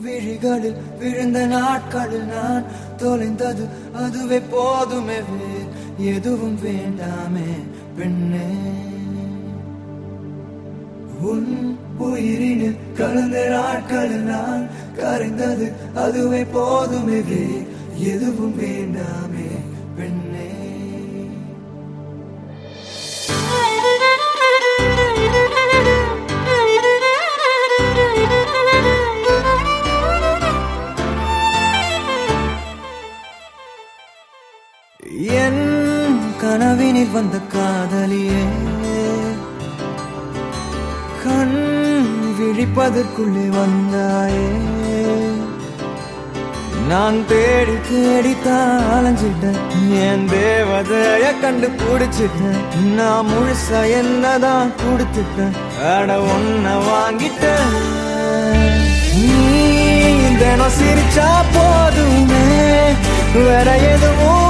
விழிகளில் விழுந்த நாட்களில் நான் தொலைந்தது அதுவே போதுமே, எதுவும் வேண்டாமே பெண்ணே. உன் உயிரினில் கலந்த நாட்களில் நான் கரைந்தது அதுவே போதுமே, எதுவும் வேண்டாமே பெண்ணே. என் கனவினில் வந்த காதலியே, கண் விழிப்பதற்குள்ளே வந்தாயே. நான் தேடி தேடித்தான் அலைஞ்சிட்டேன், என் தேவதைய கண்டு பிடிச்சிட்டேன். நான் முழுசா என்னதான் கொடுத்துட்டேன், அட ஒன்ன வாங்கிட்டேன். நீ தினம் சிரிச்சா போதுமே, வேற எதுவும்